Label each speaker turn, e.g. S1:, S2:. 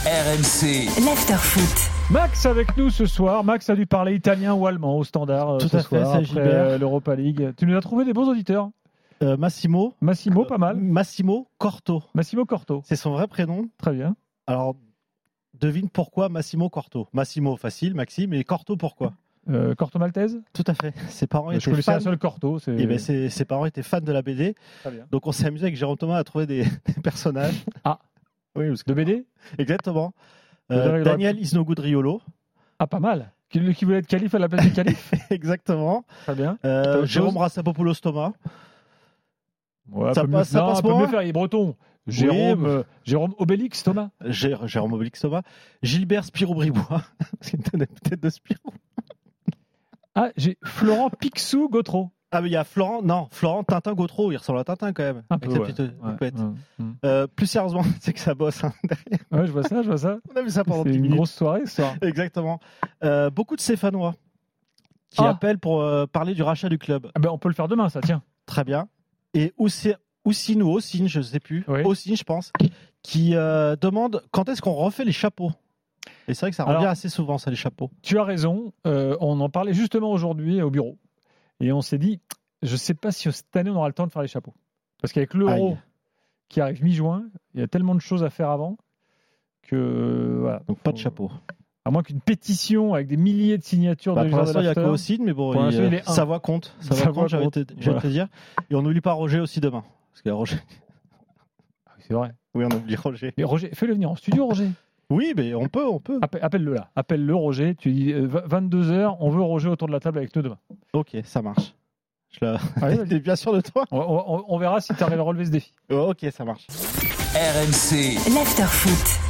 S1: RMC.
S2: L'after-foot.
S3: Max avec nous ce soir. Max a dû parler italien ou allemand au standard
S4: Tout
S3: ce
S4: à
S3: soir
S4: fait,
S3: après l'Europa League. Tu nous as trouvé des bons auditeurs.
S4: Massimo,
S3: Pas mal.
S4: Massimo Corto.
S3: Massimo Corto.
S4: C'est son vrai prénom.
S3: Très bien.
S4: Alors, devine pourquoi Massimo Corto. Massimo, facile, Maxime, et Corto, pourquoi?
S3: Corto Maltese.
S4: Tout à fait. Ses parents
S3: Je
S4: étaient
S3: connaissais
S4: fans.
S3: un seul Corto. C'est...
S4: Et ses parents étaient fans de la BD.
S3: Très bien.
S4: Donc, on s'est amusé avec Jérôme Thomas à trouver des personnages.
S3: Ah.
S4: Oui, parce que...
S3: De BD.
S4: Exactement.
S3: Daniel
S4: Daniel Isnogudriolo.
S3: Ah, pas mal. Qui voulait être calife à la place du calife.
S4: Exactement.
S3: Très bien.
S4: Jérôme Rassapopoulos Thomas.
S3: Ouais,
S4: Ça passe
S3: peut
S4: moins
S3: mieux faire. Il est breton. Jérôme Obélix Thomas.
S4: Jérôme Obélix Thomas. Gilbert Spirou Bribois. C'est une tête de Spirou.
S3: Ah, j'ai Florent Picsou Gautreau.
S4: Ah, mais il y a Florent Tintin Gautreau, il ressemble à Tintin quand même.
S3: Un peu,
S4: avec
S3: ouais.
S4: sa petite houppette.
S3: Ouais.
S4: Plus sérieusement, c'est que ça bosse derrière.
S3: Ouais, je vois ça.
S4: On a vu ça pendant
S3: C'est
S4: 10
S3: une
S4: minutes.
S3: grosse soirée ce soir.
S4: Exactement. Beaucoup de Stéphanois qui appellent pour parler du rachat du club.
S3: Ah ben, on peut le faire demain, ça, tiens.
S4: Très bien. Et Oussine, je ne sais plus,
S3: Oui.
S4: Oussine, je pense, qui demande quand est-ce qu'on refait les chapeaux. Et c'est vrai que ça revient assez souvent, ça, les chapeaux.
S3: Tu as raison. On en parlait justement aujourd'hui au bureau. Et on s'est dit, je ne sais pas si cette année on aura le temps de faire les chapeaux. Parce qu'avec l'Euro qui arrive mi-juin, il y a tellement de choses à faire avant que voilà.
S4: Donc pas de chapeau.
S3: À moins qu'une pétition avec des milliers de signatures de
S4: Pour
S3: gens
S4: l'instant, il n'y a
S3: de l'after.
S4: qu'Oussine, mais bon,
S3: Sa
S4: voix compte. Sa voix compte, j'allais te dire. Et on n'oublie pas Roger aussi demain. Parce qu'il y a Roger.
S3: C'est vrai.
S4: Oui, on oublie Roger.
S3: Mais Roger, fais-le venir en studio, Roger.
S4: Oui, mais on peut.
S3: Appelle-le là. Appelle-le, Roger. Tu dis 22h, on veut Roger autour de la table avec nous demain.
S4: Ok, ça marche.
S3: Allez,
S4: T'es bien sûr de toi?
S3: On verra si tu arrives à relever ce défi.
S4: Ok, ça marche.
S1: RMC.
S2: L'after-foot.